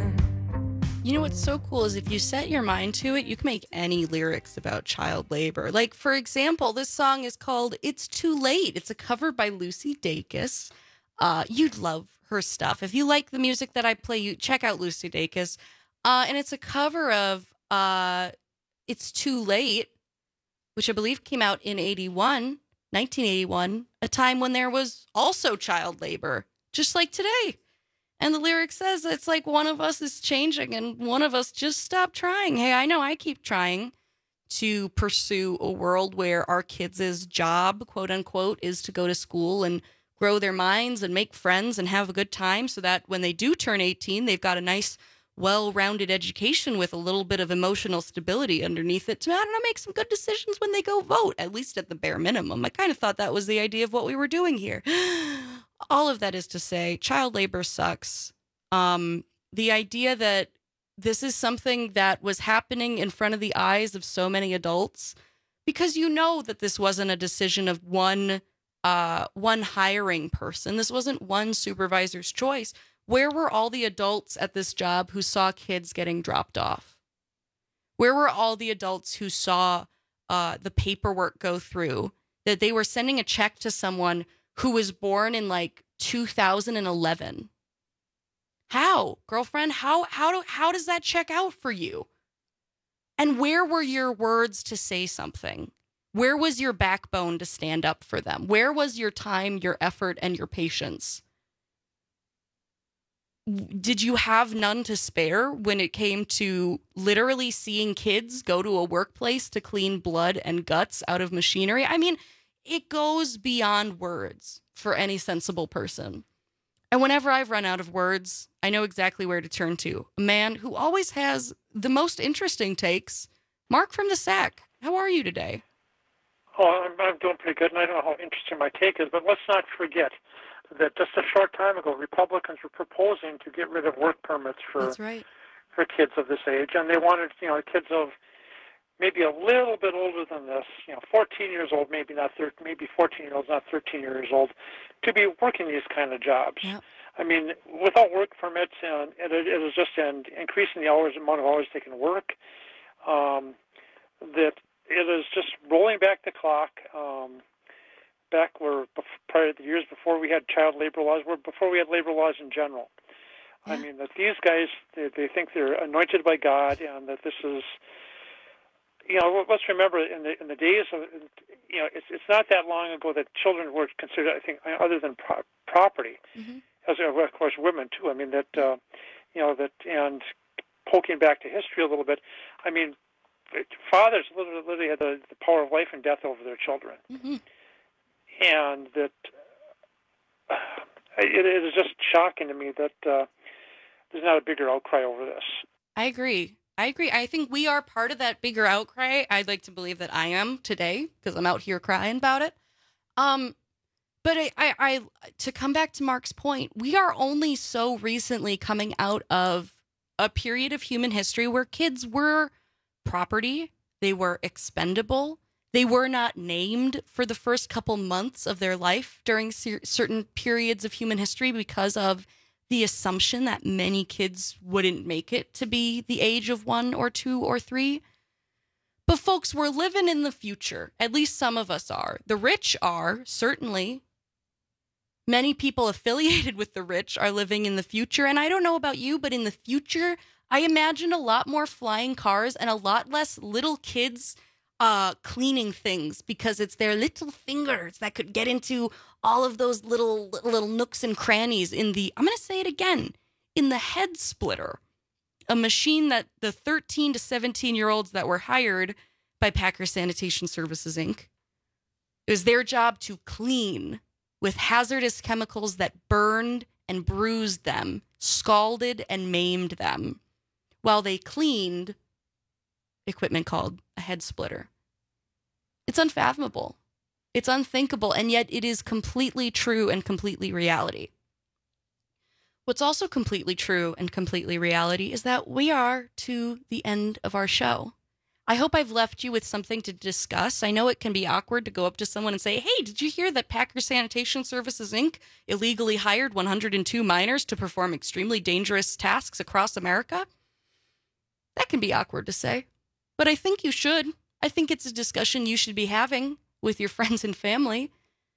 You know what's so cool is if you set your mind to it, you can make any lyrics about child labor. Like, for example, this song is called It's Too Late. It's a cover by Lucy Dacus. Uh, you'd love her stuff. If you like the music that I play, you check out Lucy Dacus. Uh, and it's a cover of uh, It's Too Late, which I believe came out in eighty-one, nineteen eighty-one, a time when there was also child labor, just like today. And the lyric says it's like one of us is changing and one of us just stopped trying. Hey, I know I keep trying to pursue a world where our kids' job, quote unquote, is to go to school and grow their minds and make friends and have a good time so that when they do turn eighteen, they've got a nice, well-rounded education with a little bit of emotional stability underneath it to, I don't know, make some good decisions when they go vote, at least at the bare minimum. I kind of thought that was the idea of what we were doing here. All of that is to say, child labor sucks. Um, the idea that this is something that was happening in front of the eyes of so many adults, because you know that this wasn't a decision of one uh, one hiring person. This wasn't one supervisor's choice. Where were all the adults at this job who saw kids getting dropped off? Where were all the adults who saw uh, the paperwork go through, that they were sending a check to someone who was born in like two thousand eleven? How, girlfriend? How how do how does that check out for you? And where were your words to say something? Where was your backbone to stand up for them? Where was your time, your effort, and your patience? Did you have none to spare when it came to literally seeing kids go to a workplace to clean blood and guts out of machinery? I mean, it goes beyond words for any sensible person. And whenever I've run out of words, I know exactly where to turn to. A man who always has the most interesting takes, Mark from the Sack. How are you today? Oh, I'm, I'm doing pretty good, and I don't know how interesting my take is, but let's not forget that just a short time ago, Republicans were proposing to get rid of work permits for That's right. for kids of this age, and they wanted, you know, kids of maybe a little bit older than this, you know, fourteen years old, maybe not thirteen, maybe fourteen year olds, not thirteen years old, to be working these kind of jobs. Yep. I mean, without work permits, and it, it is just in increasing the hours, amount of hours they can work. Um, that it is just rolling back the clock. Um, back where prior to the years before we had child labor laws, where before we had labor laws in general. Yeah. I mean, that these guys, they, they think they're anointed by God, and that this is, you know, let's remember in the in the days of, you know, it's it's not that long ago that children were considered, I think, other than pro- property, mm-hmm. as of course women too. I mean that, uh, you know, that, and poking back to history a little bit, I mean, fathers literally, literally had the, the power of life and death over their children. Mm-hmm. And that uh, it, it is just shocking to me that uh, there's not a bigger outcry over this. I agree. I agree. I think we are part of that bigger outcry. I'd like to believe that I am today because I'm out here crying about it. Um, but I, I, I, to come back to Mark's point, we are only so recently coming out of a period of human history where kids were property, they were expendable. They were not named for the first couple months of their life during cer- certain periods of human history because of the assumption that many kids wouldn't make it to be the age of one or two or three. But folks, we're living in the future. At least some of us are. The rich are, certainly. Many people affiliated with the rich are living in the future. And I don't know about you, but in the future, I imagine a lot more flying cars and a lot less little kids uh, cleaning things because it's their little fingers that could get into all of those little little nooks and crannies in the, I'm going to say it again, in the head splitter, a machine that the thirteen to seventeen year olds that were hired by Packer Sanitation Services, Incorporated, it was their job to clean with hazardous chemicals that burned and bruised them, scalded and maimed them, while they cleaned equipment called a head splitter. It's unfathomable. It's unthinkable, and yet it is completely true and completely reality. What's also completely true and completely reality is that we are to the end of our show. I hope I've left you with something to discuss. I know it can be awkward to go up to someone and say, hey, did you hear that Packer Sanitation Services, Incorporated illegally hired one hundred two miners to perform extremely dangerous tasks across America? That can be awkward to say, but I think you should. I think it's a discussion you should be having with your friends and family,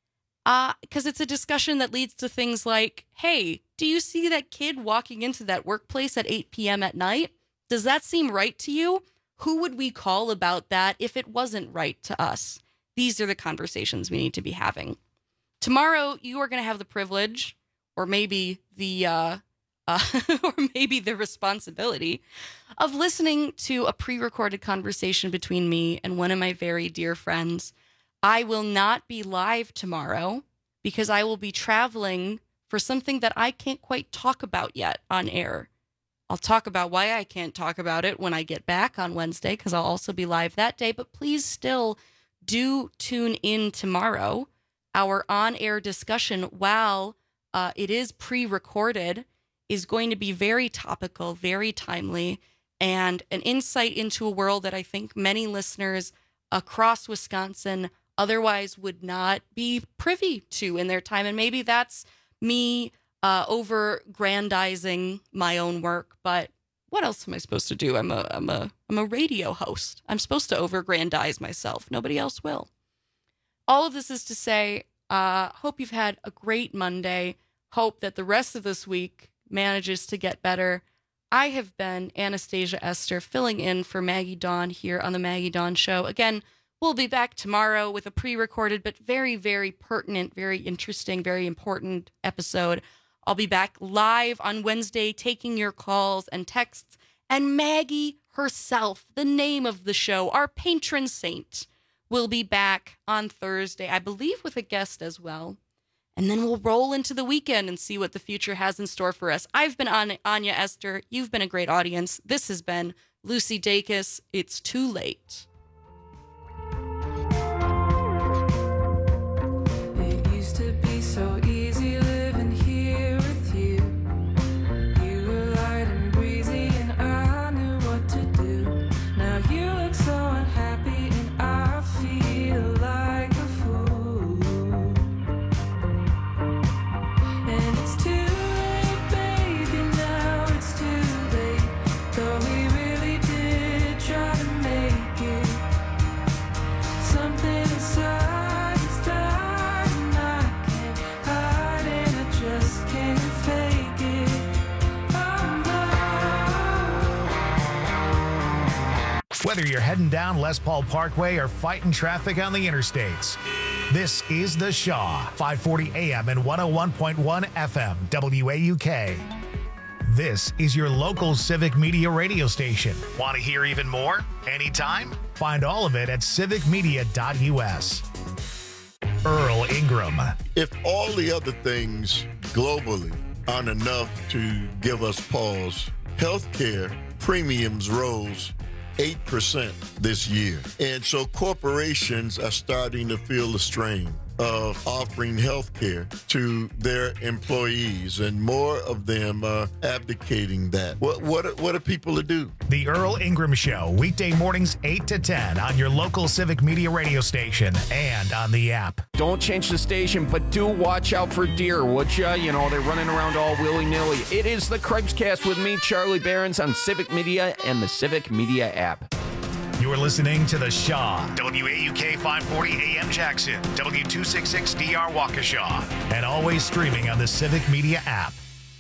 uh, because it's a discussion that leads to things like, hey, do you see that kid walking into that workplace at eight p.m. at night? Does that seem right to you? Who would we call about that if it wasn't right to us? These are the conversations we need to be having. Tomorrow, you are going to have the privilege, or maybe the uh, uh, or maybe the responsibility of listening to a pre-recorded conversation between me and one of my very dear friends. I will not be live tomorrow because I will be traveling for something that I can't quite talk about yet on air. I'll talk about why I can't talk about it when I get back on Wednesday, because I'll also be live that day. But please still do tune in tomorrow. Our on-air discussion, while uh, it is pre-recorded, is going to be very topical, very timely, and an insight into a world that I think many listeners across Wisconsin otherwise would not be privy to in their time. And maybe that's me uh, over-grandizing my own work, but what else am I supposed to do? I'm a, I'm a, I'm a radio host. I'm supposed to over-grandize myself. Nobody else will. All of this is to say, uh, hope you've had a great Monday. Hope that the rest of this week manages to get better. I have been Anastasia Esther, filling in for Maggie Dawn here on the Maggie Dawn Show. Again, we'll be back tomorrow with a pre-recorded but very, very pertinent, very interesting, very important episode. I'll be back live on Wednesday taking your calls and texts. And Maggie herself, the name of the show, our patron saint, will be back on Thursday, I believe with a guest as well. And then we'll roll into the weekend and see what the future has in store for us. I've been An- Anya Esther. You've been a great audience. This has been Lucy Dacus. It's too late. It used to be so easy living here with you. You were light and breezy and I knew what to do. Now you look so unhappy and I feel like a fool. And it's too late, baby, now it's too late. Though we really did try to make it. Something inside is dying and I can't hide it, I just can't fake it. I'm Whether you're heading down Les Paul Parkway or fighting traffic on the interstates, this is The Shaw, five forty A M and one oh one point one F M, W A U K. This is your local civic media radio station. Want to hear even more? Anytime? Find all of it at civic media dot U S. Earl Ingram. If all the other things globally aren't enough to give us pause, healthcare premiums rose eight percent this year. And so corporations are starting to feel the strain. of offering health care to their employees, and more of them are abdicating that. What what what are people to do? The Earl Ingram Show, weekday mornings eight to ten on your local Civic Media radio station and on the app. Don't change the station, but do watch out for deer, would ya? You know, they're running around all willy-nilly. It is the Craig's Cast with me, Charlie Barons, on Civic Media and the Civic Media app. You're listening to The Shaw, W A U K five forty A M Jackson, W two sixty-six D R Waukesha, and always streaming on the Civic Media app.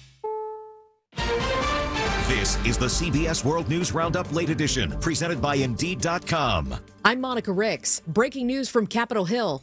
This is the C B S World News Roundup Late Edition, presented by Indeed dot com. I'm Monica Ricks. Breaking news from Capitol Hill.